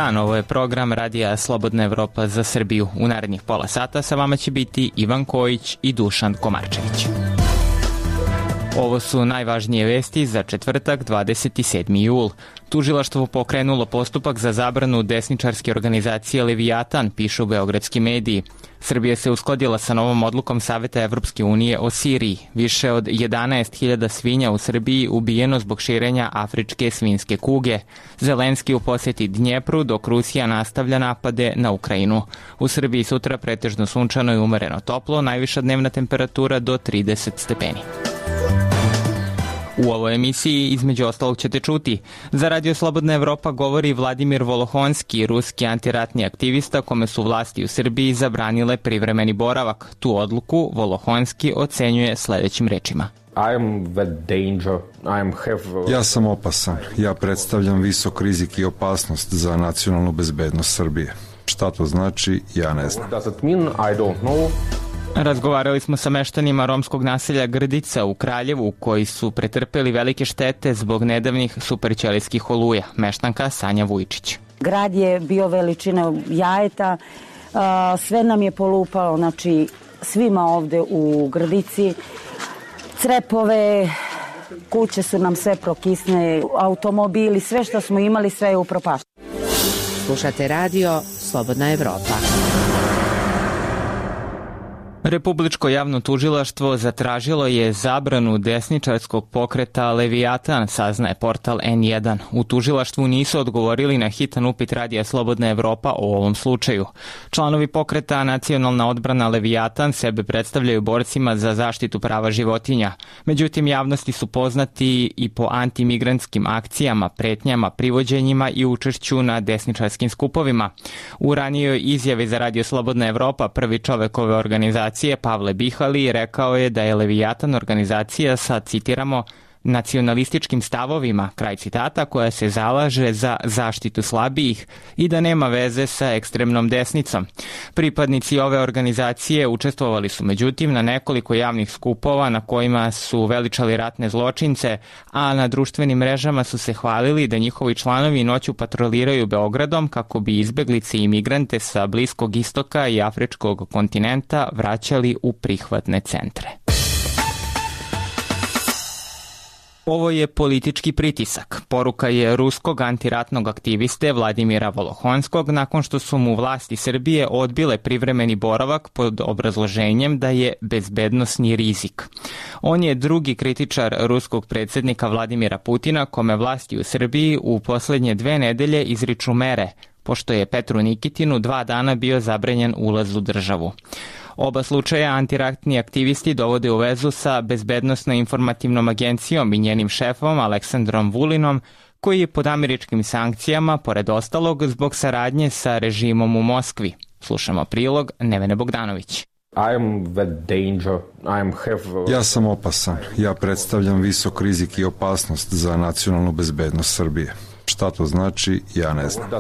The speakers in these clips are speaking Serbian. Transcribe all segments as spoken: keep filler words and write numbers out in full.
dan, ovo je program Radija Slobodna Evropa za Srbiju. U narednih pola sata sa vama će biti Ivan Kojić i Dušan Komarčević. Ovo su najvažnije vesti za četvrtak, dvadeset sedmi jul. Tužilaštvo pokrenulo postupak za zabranu desničarske organizacije Leviatan, pišu beogradski mediji. Srbija se uskladila sa novom odlukom Saveta Evropske unije o Siriji. Više od jedanaest hiljada svinja u Srbiji ubijeno zbog širenja afričke svinjske kuge. Zelenski u poseti Dnjepru, dok Rusija nastavlja napade na Ukrajinu. U Srbiji sutra pretežno sunčano i umereno toplo, najviša dnevna temperatura do trideset stepeni. U ovoj emisiji između ostalog ćete čuti. Za Radio Slobodna Evropa govori Vladimir Volohonski, ruski antiratni aktivista kome su vlasti u Srbiji zabranile privremeni boravak. Tu odluku Volohonski ocenjuje sledećim rečima. Ja sam opasan. Ja predstavljam visok rizik i opasnost za nacionalnu bezbednost Srbije. Šta to znači, ja ne znam. Razgovarali smo sa meštanima romskog naselja Grdica u Kraljevu, koji su pretrpeli velike štete zbog nedavnih superćelijskih oluja. Meštanka Sanja Vujčić. Grad je bio veličine jajeta, sve nam je polupalo, znači svima ovde u Grdici. Crepove, kuće su nam sve prokisne, automobili, sve što smo imali, sve je upropašteno. Slušate radio Slobodna Evropa. Republičko javno tužilaštvo zatražilo je zabranu desničarskog pokreta Leviatan, saznaje portal en jedan. U tužilaštvu nisu odgovorili na hitan upit Radija Slobodna Evropa o ovom slučaju. Članovi pokreta Nacionalna odbrana Leviatan sebe predstavljaju borcima za zaštitu prava životinja. Međutim, javnosti su poznati i po antimigrantskim akcijama, pretnjama, privođenjima i učešću na desničarskim skupovima. U ranijoj izjavi za Radio Slobodna Evropa prvi čovek ove organizacije Pavle Bihali rekao je da je Leviatan organizacija sa, citiramo, nacionalističkim stavovima, kraj citata, koja se zalaže za zaštitu slabijih i da nema veze sa ekstremnom desnicom. Pripadnici ove organizacije učestvovali su međutim na nekoliko javnih skupova na kojima su veličali ratne zločince, a na društvenim mrežama su se hvalili da njihovi članovi noću patroliraju Beogradom kako bi izbeglice i migrante sa Bliskog istoka i afričkog kontinenta vraćali u prihvatne centre. Ovo je politički pritisak. Poruka je ruskog antiratnog aktiviste Vladimira Volohonskog nakon što su mu vlasti Srbije odbile privremeni boravak pod obrazloženjem da je bezbednosni rizik. On je drugi kritičar ruskog predsjednika Vladimira Putina kome vlasti u Srbiji u poslednje dve nedelje izriču mere, pošto je Petru Nikitinu dva dana bio zabranjen ulaz u državu. Oba slučaja antiratni aktivisti dovode u vezu sa Bezbednosno-informativnom agencijom i njenim šefom Aleksandrom Vulinom, koji je pod američkim sankcijama, pored ostalog, zbog saradnje sa režimom u Moskvi. Slušamo prilog Nevene Bogdanović. Ja sam opasan. Ja predstavljam visok rizik i opasnost za nacionalnu bezbednost Srbije. Šta to znači, ja ne znam.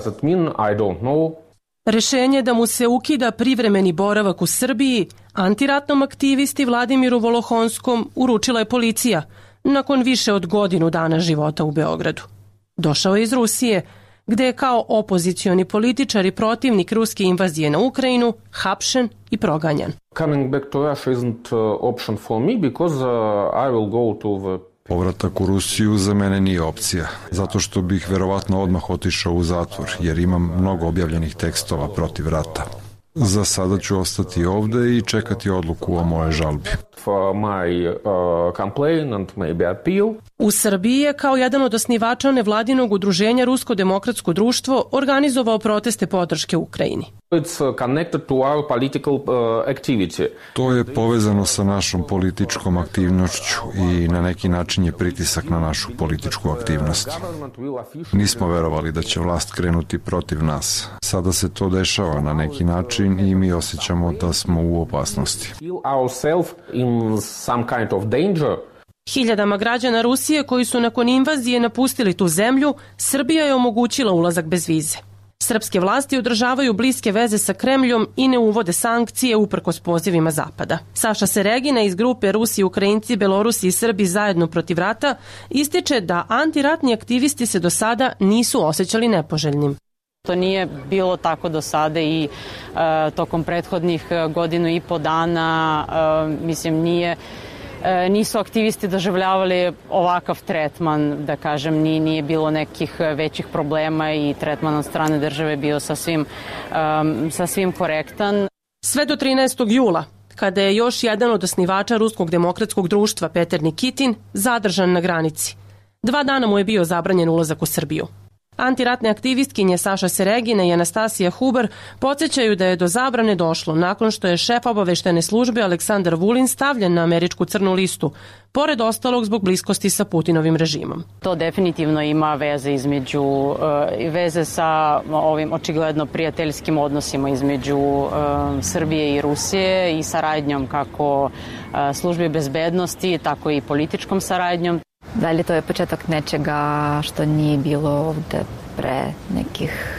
Rešenje da mu se ukida privremeni boravak u Srbiji antiratnom aktivisti Vladimiru Volohonskom uručila je policija nakon više od godinu dana života u Beogradu. Došao je iz Rusije, gde je kao opozicioni političar i protivnik ruske invazije na Ukrajinu hapšen i proganjan. Coming back to Russia isn't option for me because I will go to the Povratak u Rusiju za mene nije opcija, zato što bih verovatno odmah otišao u zatvor, jer imam mnogo objavljenih tekstova protiv rata. Za sada ću ostati ovde i čekati odluku o moje žalbi. U Srbiji je kao jedan od osnivača nevladinog udruženja Rusko demokratsko društvo organizovao proteste podrške Ukrajini. To je povezano sa našom političkom aktivnošću i na neki način je pritisak na našu političku aktivnost. Nismo verovali da će vlast krenuti protiv nas. Sada se to dešava na neki način i mi osjećamo da smo u opasnosti. Hiljadama građana Rusije koji su nakon invazije napustili tu zemlju, Srbija je omogućila ulazak bez vize. Srpske vlasti održavaju bliske veze sa Kremljom i ne uvode sankcije uprkos pozivima Zapada. Saša Seregina iz grupe Rusi, Ukrajinci, Belorusi i Srbi zajedno protiv rata ističe da antiratni aktivisti se do sada nisu osjećali nepoželjnim. To nije bilo tako do sada i e, tokom prethodnih godinu i po dana, e, mislim, nije, e, nisu aktivisti doživljavali ovakav tretman, da kažem, nije, nije bilo nekih većih problema i tretman od strane države bio sasvim, e, sasvim korektan. Sve do trinaestog jula, kada je još jedan od osnivača Ruskog demokratskog društva, Peter Nikitin, zadržan na granici. Dva dana mu je bio zabranjen ulazak u Srbiju. Antiratne aktivistkinje Saša Seregina i Anastasija Huber podsjećaju da je do zabrane došlo nakon što je šef obaveštene službe Aleksandar Vulin stavljen na američku crnu listu, pored ostalog zbog bliskosti sa Putinovim režimom. To definitivno ima veze između veze sa ovim očigledno prijateljskim odnosima između Srbije i Rusije i saradnjom kako službe bezbednosti, tako i političkom saradnjom. Da li to je početak nečega što nije bilo ovde pre nekih,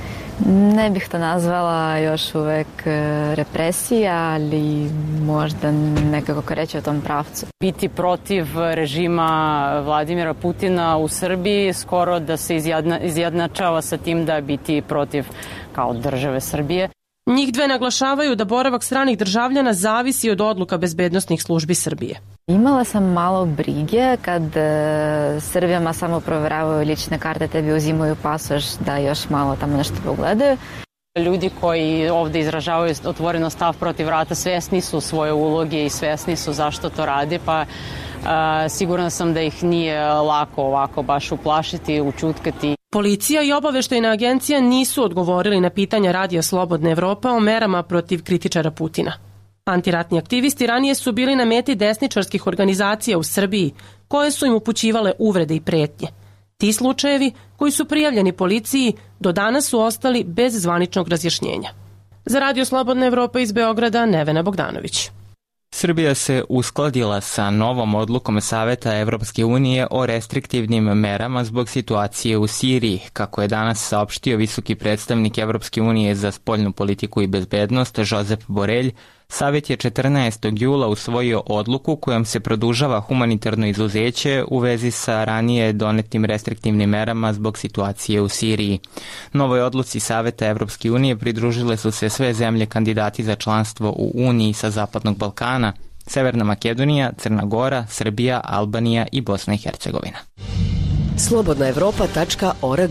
ne bih to nazvala još uvek represija, ali možda nekako kreće u tom pravcu. Biti protiv režima Vladimira Putina u Srbiji skoro da se izjedna, izjednačava sa tim da biti protiv kao države Srbije. Njih dve naglašavaju da boravak stranih državljana zavisi od odluka bezbednosnih službi Srbije. Imala sam malo brige kad e, Srbijama samo proveravaju lične karte, tebi uzimaju pasoš da još malo tamo nešto pogledaju. Ljudi koji ovde izražavaju otvoreno stav protiv rata svesni su svoje uloge i svesni su zašto to rade, pa a, sigurna sam da ih nije lako ovako baš uplašiti, učutkati. Policija i obaveštajna agencija nisu odgovorili na pitanja Radija Slobodna Evropa o merama protiv kritičara Putina. Antiratni aktivisti ranije su bili na meti desničarskih organizacija u Srbiji, koje su im upućivale uvrede i pretnje. Ti slučajevi, koji su prijavljeni policiji, do danas su ostali bez zvaničnog razjašnjenja. Za Radio Slobodna Evropa iz Beograda, Nevena Bogdanović. Srbija se uskladila sa novom odlukom Saveta Evropske unije o restriktivnim merama zbog situacije u Siriji, kako je danas saopštio visoki predstavnik Evropske unije za spoljnu politiku i bezbednost Josep Borelj. Savet je četrnaestog jula usvojio odluku kojom se produžava humanitarno izuzeće u vezi sa ranije donetim restriktivnim merama zbog situacije u Siriji. Novoj odluci Saveta Evropske unije pridružile su se sve zemlje kandidati za članstvo u Uniji sa Zapadnog Balkana, Severna Makedonija, Crna Gora, Srbija, Albanija i Bosna i Hercegovina. slobodna evropa tačka org.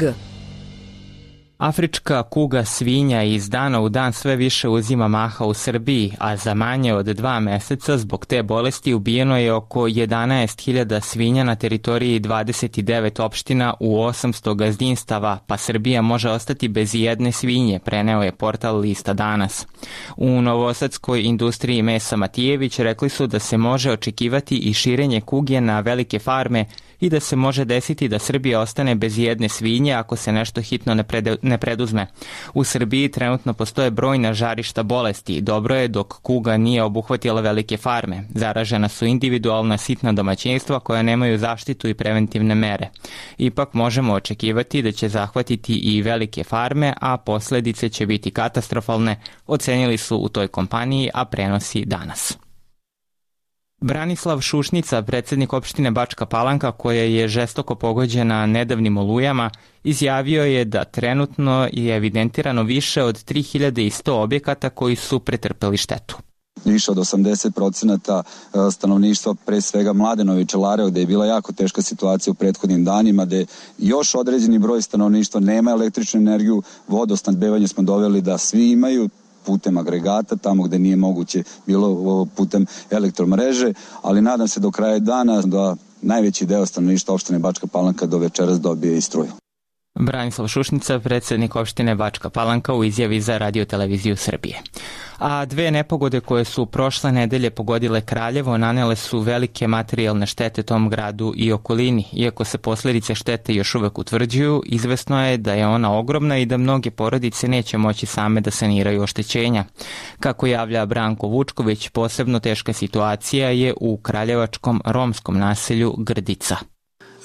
Afrička kuga svinja iz dana u dan sve više uzima maha u Srbiji, a za manje od dva meseca zbog te bolesti ubijeno je oko jedanaest hiljada svinja na teritoriji dvadeset devet opština u osamsto gazdinstava, pa Srbija može ostati bez jedne svinje, preneo je portal Lista danas. U novosadskoj industriji mesa Matijević rekli su da se može očekivati i širenje kuge na velike farme i da se može desiti da Srbija ostane bez jedne svinje ako se nešto hitno ne, prede, ne preduzme. U Srbiji trenutno postoje brojna žarišta bolesti. Dobro je dok kuga nije obuhvatila velike farme. Zaražena su individualna sitna domaćinstva koja nemaju zaštitu i preventivne mere. Ipak možemo očekivati da će zahvatiti i velike farme, a posledice će biti katastrofalne, ocenili su u toj kompaniji, a prenosi danas. Branislav Šušnica, predsjednik opštine Bačka Palanka, koja je žestoko pogođena nedavnim olujama, izjavio je da trenutno je evidentirano više od tri hiljade sto objekata koji su pretrpeli štetu. Više od osamdeset procenata stanovništva, pre svega Mladenovi Čelare, gde je bila jako teška situacija u prethodnim danima, gde još određeni broj stanovništva nema električnu energiju, vodosnabdevanje smo doveli da svi imaju putem agregata, tamo gde nije moguće bilo putem elektromreže, ali nadam se do kraja dana da najveći deo stanovništva opštine Bačka Palanka do večeras dobije i struju. Branislav Šušnica, predsjednik opštine Bačka Palanka, u izjavi za Radio televiziju Srbije. A dve nepogode koje su prošle nedelje pogodile Kraljevo nanele su velike materijalne štete tom gradu i okolini. Iako se posljedice štete još uvek utvrđuju, izvesno je da je ona ogromna i da mnoge porodice neće moći same da saniraju oštećenja. Kako javlja Branko Vučković, posebno teška situacija je u kraljevačkom romskom naselju Grdica.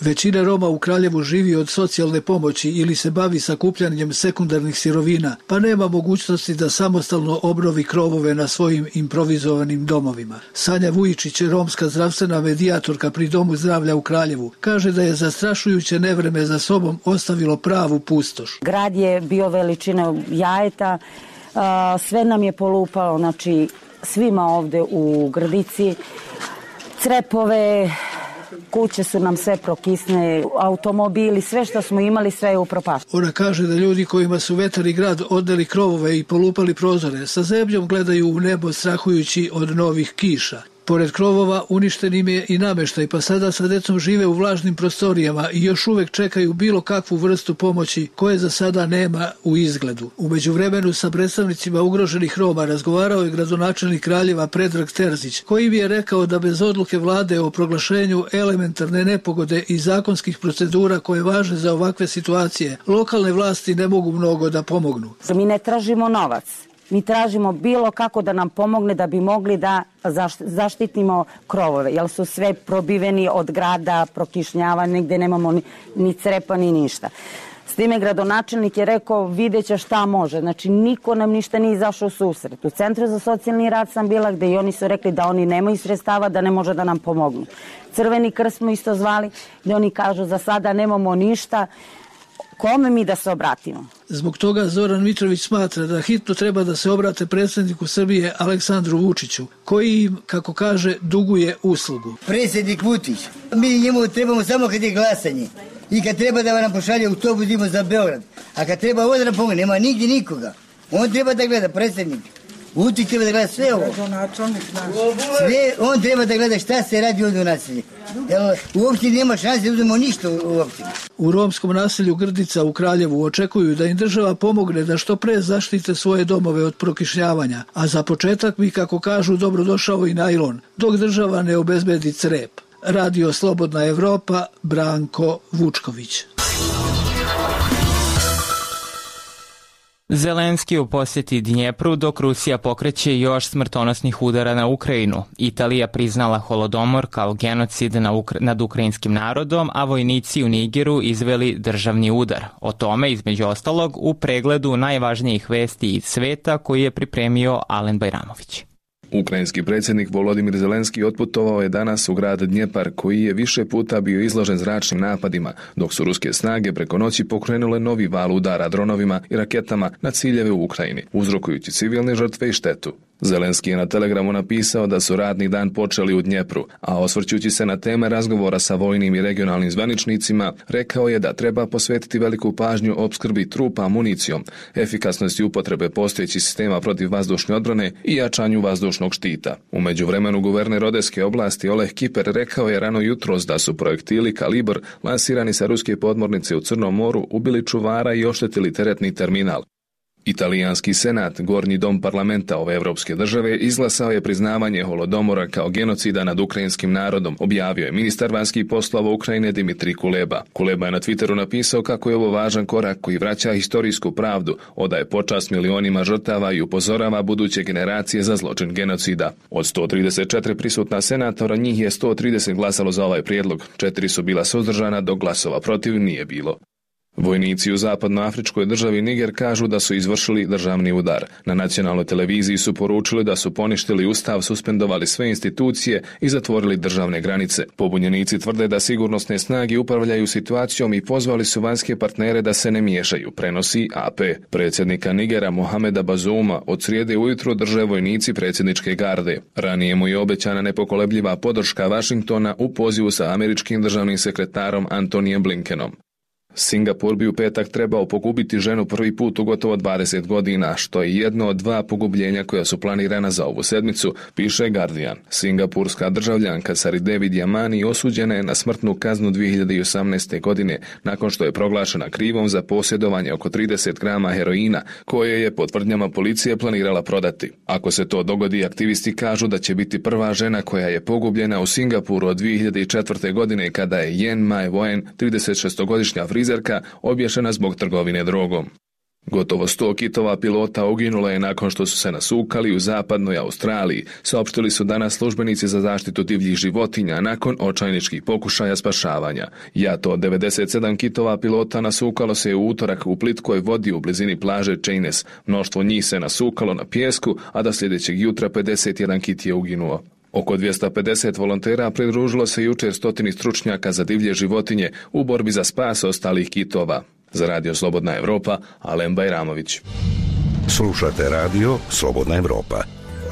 Većina Roma u Kraljevu živi od socijalne pomoći ili se bavi sakupljanjem sekundarnih sirovina, pa nema mogućnosti da samostalno obnovi krovove na svojim improvizovanim domovima. Sanja Vujičić, romska zdravstvena medijatorka pri Domu zdravlja u Kraljevu, kaže da je zastrašujuće nevreme za sobom ostavilo pravu pustoš. Grad je bio veličine jajeta, sve nam je polupalo, znači svima ovde u Grdici, crepove, kuće su nam sve prokisne, automobili, sve što smo imali, sve je upropašteno. Ona kaže da ljudi kojima su vetar i grad odneli krovove i polupali prozore, sa zebnjom gledaju u nebo strahujući od novih kiša. Pored krovova uništen im je i nameštaj, pa sada sa decom žive u vlažnim prostorijama i još uvek čekaju bilo kakvu vrstu pomoći koje za sada nema u izgledu. U međuvremenu sa predstavnicima ugroženih Roma razgovarao je gradonačelnik Kraljeva Predrag Terzić, koji bi je rekao da bez odluke vlade o proglašenju elementarne nepogode i zakonskih procedura koje važe za ovakve situacije, lokalne vlasti ne mogu mnogo da pomognu. Mi ne tražimo novac. Mi tražimo bilo kako da nam pomogne da bi mogli da zaštitimo krovove, jer su sve probiveni od grada, prokišnjava, negde nemamo ni, ni crepa ni ništa. S time gradonačelnik je rekao vidjet će šta može, znači niko nam ništa nije izašao u susret. U Centru za socijalni rad sam bila gde i oni su rekli da oni nemaju sredstava, da ne može da nam pomognu. Crveni krst smo isto zvali, gde oni kažu za sada nemamo ništa. Kome mi da se obratimo? Zbog toga Zoran Mitrović smatra da hitno treba da se obrate predsjedniku Srbije Aleksandru Vučiću, koji im, kako kaže, duguje uslugu. Predsjednik Vučić, mi njemu trebamo samo kad je glasanje i kad treba da nam pošalje autobus idemo za Beograd, a kad treba ovo da nam pomogne, nema nigdje nikoga. On treba da gleda, predsjednik. Vučić treba da gleda sve ovo. Sve, on treba da gleda šta se radi ovdje u naselju. Uopće nema šanse da uzmemo ništa uopće. U romskom naselju Grdica u Kraljevu očekuju da im država pomogne da što pre zaštite svoje domove od prokišnjavanja, a za početak bi, kako kažu, dobrodošao i najlon, dok država ne obezbedi crep. Radio Slobodna Evropa, Branko Vučković. Zelenski u posjeti Dnjepru dok Rusija pokreće još smrtonosnih udara na Ukrajinu. Italija priznala Holodomor kao genocid na Ukra- nad ukrajinskim narodom, a vojnici u Nigeru izveli državni udar. O tome, između ostalog, u pregledu najvažnijih vesti iz sveta koji je pripremio Alen Bajramović. Ukrajinski predsjednik Volodimir Zelenski otputovao je danas u grad Dnjepar, koji je više puta bio izložen zračnim napadima, dok su ruske snage preko noći pokrenule novi val udara dronovima i raketama na ciljeve u Ukrajini, uzrokujući civilne žrtve i štetu. Zelenski je na Telegramu napisao da su radni dan počeli u Dnjepru, a osvrćući se na teme razgovora sa vojnim i regionalnim zvaničnicima, rekao je da treba posvetiti veliku pažnju opskrbi trupa municijom, efikasnosti upotrebe postojećih sistema protiv vazdušne odbrane i jačanju vazdušnog štita. U međuvremenu guverner Odeske oblasti Oleh Kiper rekao je rano jutros da su projektili Kalibr lansirani sa ruske podmornice u Crnom moru ubili čuvara i oštetili teretni terminal. Italijanski senat, gornji dom parlamenta ove evropske države, izglasao je priznavanje Holodomora kao genocida nad ukrajinskim narodom, objavio je ministar vanjskih poslova Ukrajine Dimitrij Kuleba. Kuleba je na Twitteru napisao kako je ovo važan korak koji vraća historijsku pravdu, odaje počast milionima žrtava i upozorava buduće generacije za zločin genocida. Od sto trideset četiri prisutna senatora, njih je sto trideset glasalo za ovaj prijedlog, četiri su bila suzdržana, dok glasova protiv nije bilo. Vojnici u zapadnoafričkoj državi Niger kažu da su izvršili državni udar. Na nacionalnoj televiziji su poručili da su poništili ustav, suspendovali sve institucije i zatvorili državne granice. Pobunjenici tvrde da sigurnosne snage upravljaju situacijom i pozvali su vanjske partnere da se ne miješaju, prenosi A P. Predsjednika Nigera Mohameda Bazouma od srijede ujutro drže vojnici predsjedničke garde. Ranije mu je obećana nepokolebljiva podrška Vašingtona u pozivu sa američkim državnim sekretarom Antonijem Blinkenom. Singapur bi u petak trebao pogubiti ženu prvi put u gotovo dvadeset godina, što je jedno od dva pogubljenja koja su planirana za ovu sedmicu, piše Guardian. Singapurska državljanka Saridevi Diamani osuđena je na smrtnu kaznu dvije hiljade osamnaeste. godine nakon što je proglašena krivom za posjedovanje oko trideset grama heroina koje je po tvrdnjama policije planirala prodati. Ako se to dogodi, aktivisti kažu da će biti prva žena koja je pogubljena u Singapuru od dvije hiljade četvrte. godine kada je Yen Mai Wen, trideset šestogodišnja frizerka, obješena zbog trgovine drogom. Gotovo sto kitova pilota uginulo je nakon što su se nasukali u zapadnoj Australiji, saopštili su danas službenici za zaštitu divljih životinja nakon očajničkih pokušaja spašavanja. Jato od devedeset sedam kitova pilota nasukalo se u utorak u plitkoj vodi u blizini plaže Cheyness. Mnoštvo njih se nasukalo na pijesku, a do sljedećeg jutra pedeset jedan kit je uginuo. Oko dvjesto pedeset volontera pridružilo se jučer stotini stručnjaka za divlje životinje u borbi za spas ostalih kitova. Za Radio Slobodna Evropa, Alen Bajramović. Slušate Radio Slobodna Evropa.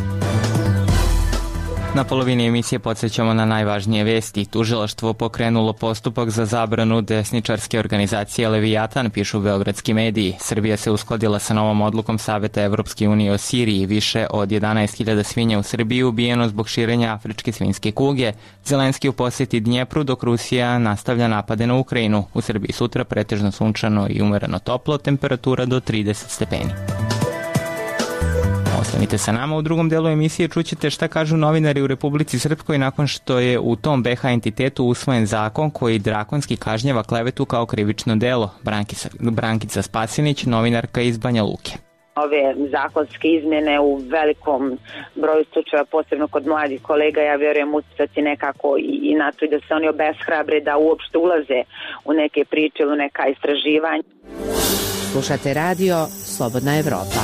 Na polovini emisije podsjećamo na najvažnije vesti. Tužilaštvo pokrenulo postupak za zabranu desničarske organizacije Leviatan, pišu beogradski mediji. Srbija se uskladila sa novom odlukom Saveta Evropske unije o Siriji. Više od jedanaest hiljada svinja u Srbiji ubijeno zbog širenja afričke svinjske kuge. Zelenski u posjeti Dnjepru, dok Rusija nastavlja napade na Ukrajinu. U Srbiji sutra pretežno sunčano i umereno toplo, temperatura do trideset stepeni. Ostanite sa nama, u drugom delu emisije čućete šta kažu novinari u Republici Srpskoj nakon što je u tom be ha entitetu usvojen zakon koji drakonski kažnjava klevetu kao krivično delo. Brankica, Brankica Spasinić, novinarka iz Banja Luke. Ove zakonske izmjene u velikom broju slučajeva, posebno kod mladih kolega, ja vjerujem uticati nekako i na to da se oni obeshrabre da uopšte ulaze u neke priče ili neka istraživanja. Slušate radio Slobodna Evropa.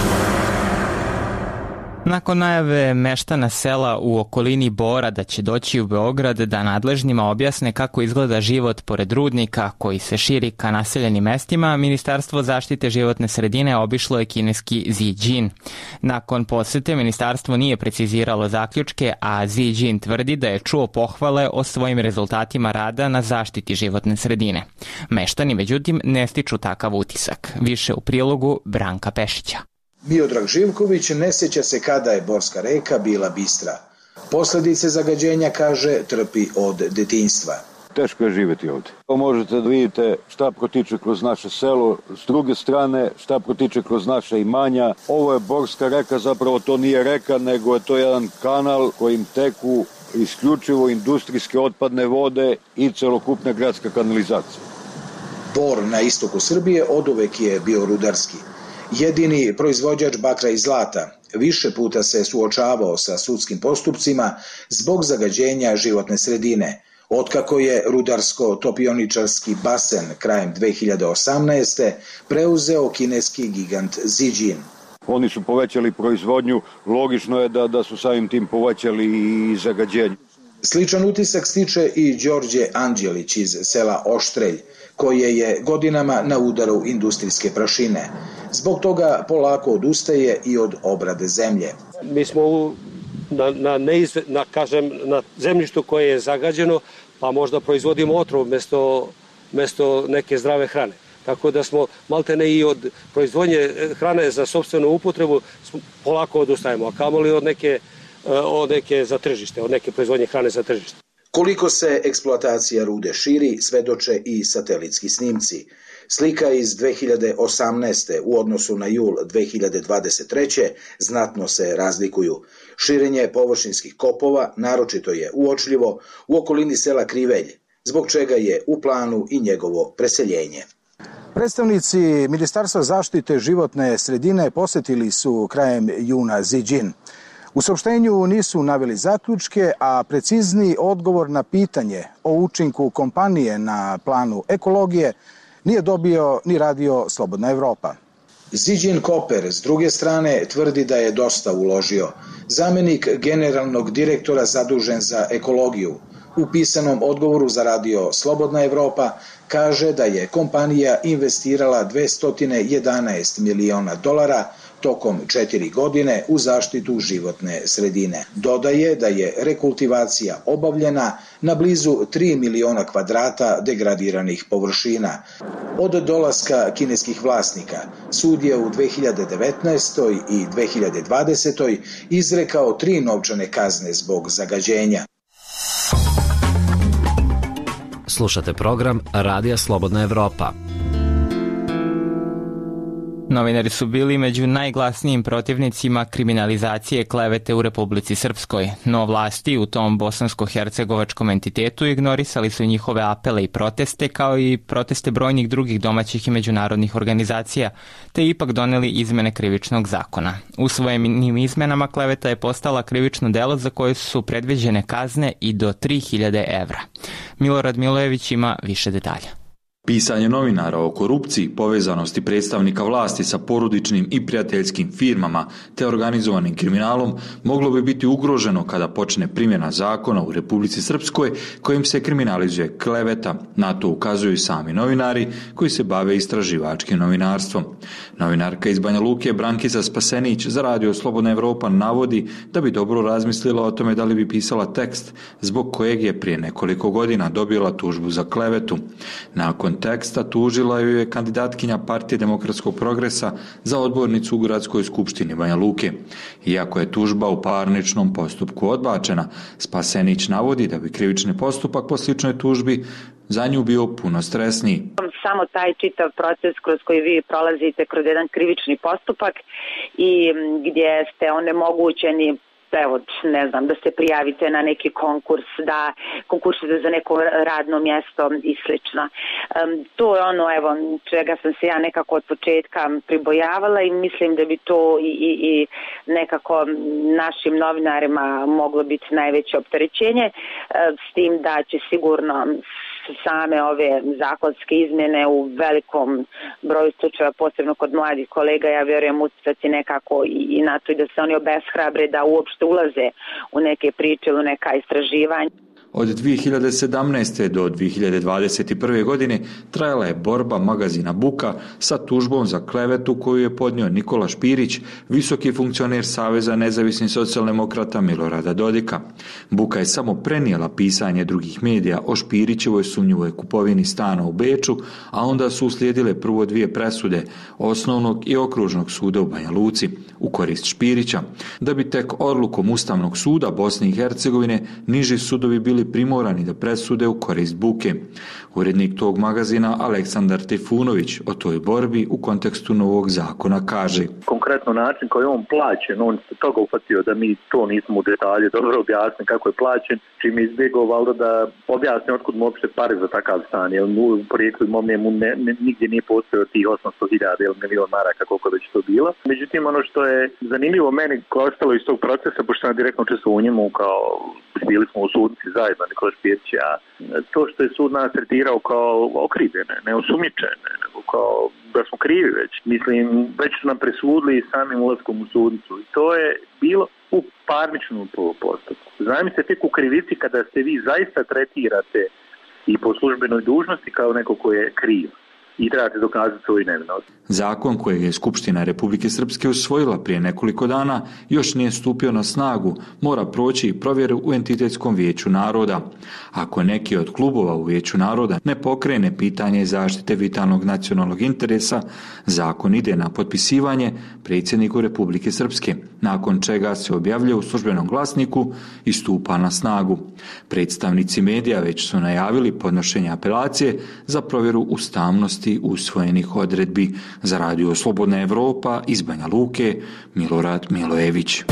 Nakon najave meštana sela u okolini Bora da će doći u Beograd da nadležnima objasne kako izgleda život pored rudnika koji se širi ka naseljenim mestima, Ministarstvo zaštite životne sredine obišlo je kineski Zijin. Nakon posete ministarstvo nije preciziralo zaključke, a Zijin tvrdi da je čuo pohvale o svojim rezultatima rada na zaštiti životne sredine. Meštani, međutim, ne stiču takav utisak. Više u prilogu Branka Pešića. Miodrag Živković ne sjeća se kada je Borska reka bila bistra. Posljedice zagađenja, kaže, trpi od detinjstva. Teško je živjeti ovdje. Možete da vidite šta protiče kroz naše selo, s druge strane šta protiče kroz naše imanja. Ovo je Borska reka, zapravo to nije reka, nego je to jedan kanal kojim teku isključivo industrijske otpadne vode i celokupna gradska kanalizacija. Bor na istoku Srbije oduvek je bio rudarski. Jedini proizvođač bakra i zlata, više puta se suočavao sa sudskim postupcima zbog zagađenja životne sredine, otkako je rudarsko-topioničarski basen krajem dve hiljade osamnaeste. preuzeo kineski gigant Zijin. Oni su povećali proizvodnju, logično je da, da su samim tim povećali i zagađenje. Sličan utisak stiče i Đorđe Anđelić iz sela Oštrelj, koje je godinama na udaru industrijske prašine. Zbog toga polako odustaje i od obrade zemlje. Mi smo u, na, na, neizve, na, kažem, na zemljištu koje je zagađeno, pa možda proizvodimo otrov mjesto, mjesto neke zdrave hrane. Tako da smo maltene i od proizvodnje hrane za sopstvenu upotrebu polako odustajemo, a kamoli od neke, od neke za tržište, od neke proizvodnje hrane za tržište. Koliko se eksploatacija rude širi, svedoče i satelitski snimci. Slika iz dve hiljade osamnaeste. u odnosu na jul dve hiljade dvadeset treće. znatno se razlikuju. Širenje površinskih kopova naročito je uočljivo u okolini sela Krivelj, zbog čega je u planu i njegovo preseljenje. Predstavnici Ministarstva zaštite životne sredine posjetili su krajem juna Zijin. U saopštenju nisu naveli zaključke, a precizni odgovor na pitanje o učinku kompanije na planu ekologije nije dobio ni radio Slobodna Evropa. Zijin Copper s druge strane tvrdi da je dosta uložio. Zamenik generalnog direktora zadužen za ekologiju u pisanom odgovoru za radio Slobodna Evropa kaže da je kompanija investirala dvesta jedanaest miliona dolara tokom četiri godine u zaštitu životne sredine. Dodaje da je rekultivacija obavljena na blizu tri miliona kvadrata degradiranih površina. Od dolaska kineskih vlasnika sud je u dve hiljade devetnaestoj. i dve hiljade dvadesetoj. izrekao tri novčane kazne zbog zagađenja. Slušate program Radija Slobodna Evropa. Novinari su bili među najglasnijim protivnicima kriminalizacije klevete u Republici Srpskoj, no vlasti u tom bosansko-hercegovačkom entitetu ignorisali su njihove apele i proteste, kao i proteste brojnih drugih domaćih i međunarodnih organizacija, te ipak doneli izmene krivičnog zakona. Usvojenim izmenama kleveta je postala krivično delo za koje su predviđene kazne i do tri hiljade evra. Milorad Milojević ima više detalja. Pisanje novinara o korupciji, povezanosti predstavnika vlasti sa porodičnim i prijateljskim firmama te organizovanim kriminalom moglo bi biti ugroženo kada počne primjena zakona u Republici Srpskoj kojim se kriminalizuje kleveta. Na to ukazuju sami novinari koji se bave istraživačkim novinarstvom. Novinarka iz Banja Luke Brankica Spasenić za radio Slobodna Evropa navodi da bi dobro razmislila o tome da li bi pisala tekst zbog kojeg je prije nekoliko godina dobila tužbu za klevetu. Nakon teksta tužila ju je kandidatkinja Partije demokratskog progresa za odbornicu u Gradskoj skupštini Banja Luke. Iako je tužba u parničnom postupku odbačena, Spasenić navodi da bi krivični postupak po sličnoj tužbi za nju bio puno stresniji. Samo taj čitav proces kroz koji vi prolazite kroz jedan krivični postupak i gdje ste onemogućeni, evo, ne znam, da se prijavite na neki konkurs, da konkursite za neko radno mjesto i slično. Um, to je ono, evo, čega sam se ja nekako od početka pribojavala i mislim da bi to i, i, i nekako našim novinarima moglo biti najveće opterećenje, s tim da će sigurno same ove zakonske izmjene u velikom broju slučajeva, posebno kod mladih kolega, ja vjerujem utjecati nekako i, i na to da se oni obeshrabre da uopšte ulaze u neke priče, u neka istraživanja. Od dvije hiljade sedamnaeste. do dvije hiljade dvadeset prve. godine trajala je borba magazina Buka sa tužbom za klevetu koju je podnio Nikola Špirić, visoki funkcioner Saveza nezavisnih socijaldemokrata Milorada Dodika. Buka je samo prenijela pisanje drugih medija o Špirićevoj sumnjivoj kupovini stana u Beču, a onda su uslijedile prvo dvije presude osnovnog i okružnog suda u Banja Luci u korist Špirića, da bi tek odlukom Ustavnog suda Bosne i Hercegovine niži sudovi bili primorani da presude u korist Buke. Urednik tog magazina Aleksandar Trifunović o toj borbi u kontekstu novog zakona kaže: Konkretno način koji je on plaćen, on se toga ufatio da mi to nismo u detalje dobro objasnili kako je plaćen, čim je izbjegao valjda da objasni otkud mu uopšte pare za takav stan, jer u projektu imovine mu ne, ne, nigdje nije postojao tih osamsto hiljada ili milion maraka koliko već to bilo. Međutim, ono što je zanimljivo meni koje je ostalo iz tog procesa, pošto sam direktno učestvovao u njemu, kao bili smo u sudnici zajedno, Nikola Špirić, a to što je sud nas tretirao kao okrivljene, ne osumnjičene, nego kao da smo krivi već. Mislim, već su nam presudili samim ulaskom u sudnicu i to je bilo u parničnom postupku. Zamislite tek u krivici kada se vi zaista tretirate i po službenoj dužnosti kao neko ko je kriv i trebate dokazati svoju nevinost. Zakon kojeg je Skupština Republike Srpske usvojila prije nekoliko dana još nije stupio na snagu, mora proći i provjeru u Entitetskom vijeću naroda. Ako neki od klubova u vijeću naroda ne pokrene pitanje zaštite vitalnog nacionalnog interesa, zakon ide na potpisivanje predsjedniku Republike Srpske, nakon čega se objavljuje u službenom glasniku i stupa na snagu. Predstavnici medija već su najavili podnošenje apelacije za provjeru ustavnosti usvojenih odredbi. Za radio Slobodna Evropa iz Banja Luke, Milorad Milojević.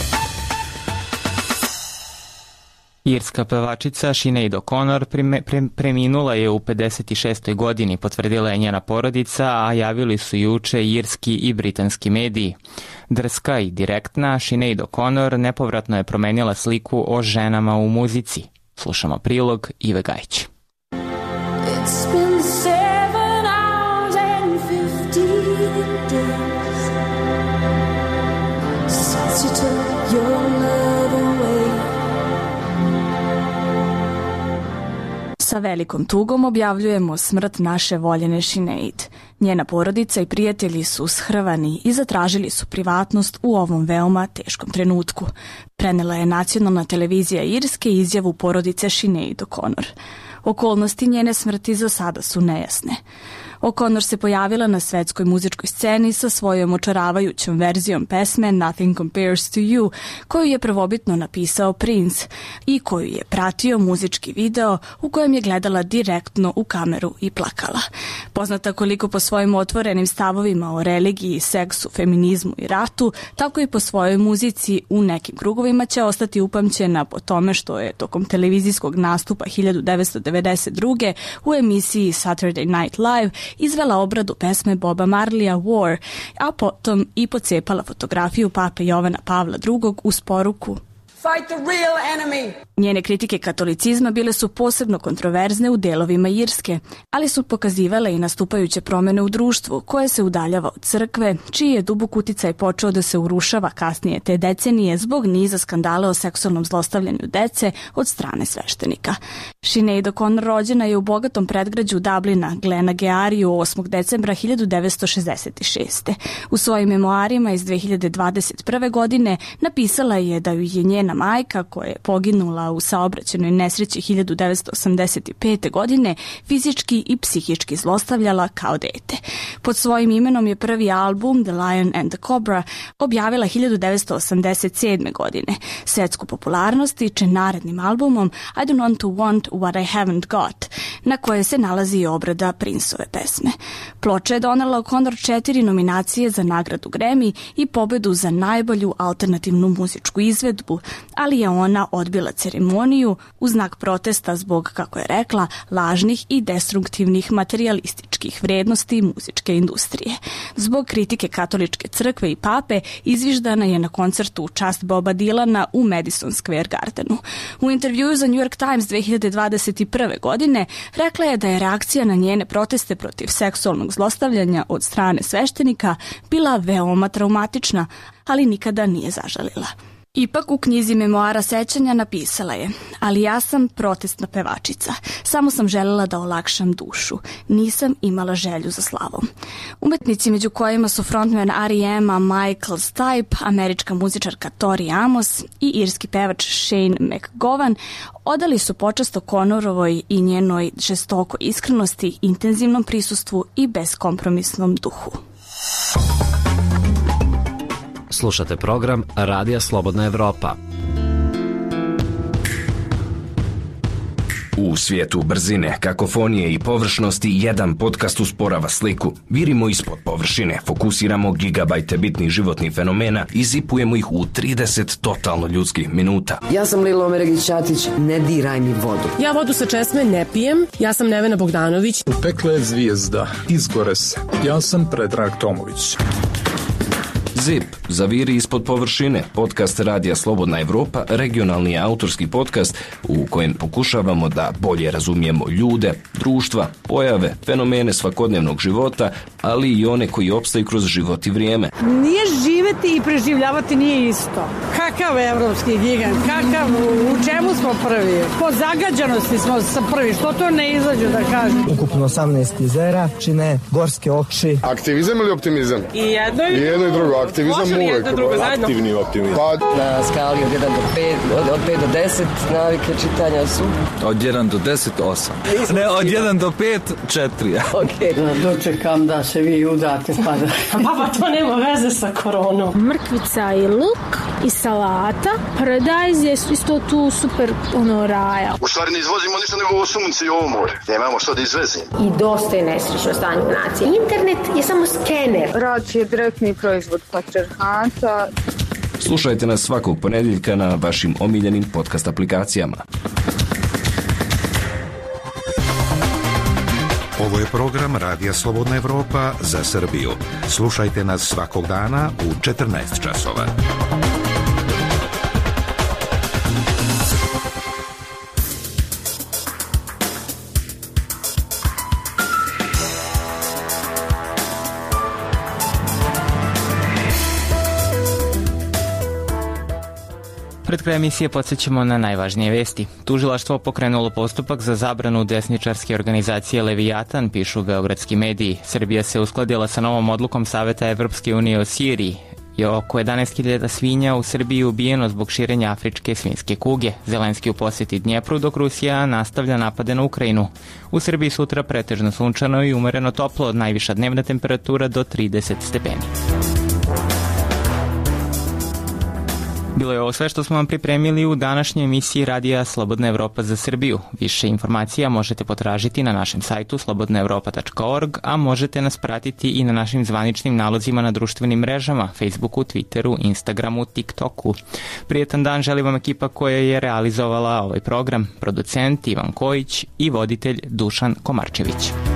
Irska pevačica Sinead O'Connor pre, pre, preminula je u pedeset šestoj godini, potvrdila je njena porodica, a javili su juče irski i britanski mediji. Drska i direktna, Sinead O'Connor nepovratno je promenila sliku o ženama u muzici. Slušamo prilog Ive Gajić. Sa velikom tugom objavljujemo smrt naše voljene Sinead. Njena porodica i prijatelji su shrvani i zatražili su privatnost u ovom veoma teškom trenutku. Prenela je nacionalna televizija Irske izjavu porodice Sinead O'Connor. Okolnosti njene smrti za sada su nejasne. O'Connor se pojavila na svetskoj muzičkoj sceni sa svojom očaravajućom verzijom pesme Nothing Compares to You, koju je prvobitno napisao Prince i koju je pratio muzički video u kojem je gledala direktno u kameru i plakala. Poznata koliko po svojim otvorenim stavovima o religiji, seksu, feminizmu i ratu, tako i po svojoj muzici u nekim krugovima će ostati upamćena po tome što je tokom televizijskog nastupa hiljadu devetsto devedeset druge u emisiji Saturday Night Live izvela obradu pesme Boba Marleya War, a potom i pocepala fotografiju pape Jovana Pavla drugog uz poruku Fight the real enemy. Njene kritike katolicizma bile su posebno kontroverzne u delovima Irske, ali su pokazivale i nastupajuće promene u društvu koje se udaljava od crkve, čiji je dubok uticaj počeo da se urušava kasnije te decenije zbog niza skandala o seksualnom zlostavljanju dece od strane sveštenika. Sinead O'Connor rođena je u bogatom predgrađu Dublina, Glenageariju, osmog decembra hiljadu devetsto šezdeset šeste. U svojim memoarima iz dve hiljade dvadeset prve. godine napisala je da ju je njena majka, koja je poginula u saobraćajnoj nesreći hiljadu devetsto osamdeset pete. godine, fizički i psihički zlostavljala kao dete. Pod svojim imenom je prvi album The Lion and the Cobra objavila hiljadu devetsto osamdeset sedme. godine. Svetsku popularnost stiče narednim albumom I Don't Want to Want What I Haven't Got, na koje se nalazi i obrada Princeove pesme. Ploča je donela O'Connor četiri nominacije za nagradu Grammy i pobedu za najbolju alternativnu muzičku izvedbu, ali je ona odbila ceremoniju u znak protesta zbog, kako je rekla, lažnih i destruktivnih materijalističkih vrednosti muzičke industrije. Zbog kritike katoličke crkve i pape izviždana je na koncertu u čast Boba Dylana u Madison Square Gardenu. U intervjuu za New York Times dve hiljade dvadeset prve. godine rekla je da je reakcija na njene proteste protiv seksualnog zlostavljanja od strane sveštenika bila veoma traumatična, ali nikada nije zažalila. Ipak u knjizi memoara sećanja napisala je: ali ja sam protestna pevačica. Samo sam želela da olakšam dušu. Nisam imala želju za slavom. Umetnici među kojima su frontman R E M-a Michael Stipe, američka muzičarka Tori Amos i irski pevač Shane McGowan odali su počast O'Connorovoj i njenoj žestokoj iskrenosti, intenzivnom prisustvu i beskompromisnom duhu. Slušate program Radija Slobodna Evropa. U svijetu brzine, kakofonije i površnosti jedan podcast usporava sliku. Virimo ispod površine, fokusiramo gigabajte bitnih životnih fenomena i zipujemo ih u trideset totalno ljudskih minuta. Ja sam Lilo Omeregić-Ćatić, ne diraj mi vodu. Ja vodu sa česme ne pijem, ja sam Nevena Bogdanović. U pekle je zvijezda, izgore se. Ja sam Predrag Tomović. Zip, zaviri ispod površine, podcast Radija Slobodna Evropa, regionalni autorski podcast u kojem pokušavamo da bolje razumijemo ljude, društva, pojave, fenomene svakodnevnog života, ali i one koji opstaju kroz život i vrijeme. Nije živeti i preživljavati nije isto. Kakav evropski gigant, kakav, u čemu smo prvi? Po zagađanosti smo sa prvi, što to ne izađu da kažem? Ukupno osamnaest jezera, čine gorske okši. Aktivizam ili optimizam? I jedno i, I jedno i drugo. Aktivizam uvek. Aktivni optimizam. Pa, na skali od jedan do pet, od, od pet do deset navike čitanja su? Od jedan do deset, osam. Ne, od jedan do pet, četiri. Ok. Da dočekam da se vi udate pa da... Baba, to nema veze sa koronom. Mrkvica i luk i salata. Paradajz je isto tu super ono raja. U stvari ne izvozimo ništa nego ovo sunce i ovo more. Nemamo što da izvezimo. I dosta je nesrećno stanje nacije. Internet je samo skener. Rad je direktni proizvod patrijarhata. Slušajte nas svakog ponedjeljka na vašim omiljenim podcast aplikacijama. Ovo je program Radija Slobodna Evropa za Srbiju. Slušajte nas svakog dana u četrnaest časova. Pred kraj emisije podsjećamo na najvažnije vesti. Tužilaštvo pokrenulo postupak za zabranu desničarske organizacije Leviatan, pišu beogradski mediji. Srbija se uskladila sa novom odlukom Saveta Evropske unije o Siriji. je oko jedanaest hiljada svinja u Srbiji ubijeno zbog širenja afričke svinjske kuge. Zelenski u posjeti Dnjepru, dok Rusija nastavlja napade na Ukrajinu. U Srbiji sutra pretežno sunčano i umereno toplo, najviša dnevna temperatura do trideset stepeni. Bilo je ovo sve što smo vam pripremili u današnjoj emisiji Radija Slobodna Evropa za Srbiju. Više informacija možete potražiti na našem sajtu slobodna evropa tačka org, a možete nas pratiti i na našim zvaničnim nalozima na društvenim mrežama, Facebooku, Twitteru, Instagramu, TikToku. Prijetan dan želi vam ekipa koja je realizovala ovaj program, producent Ivan Kojić i voditelj Dušan Komarčević.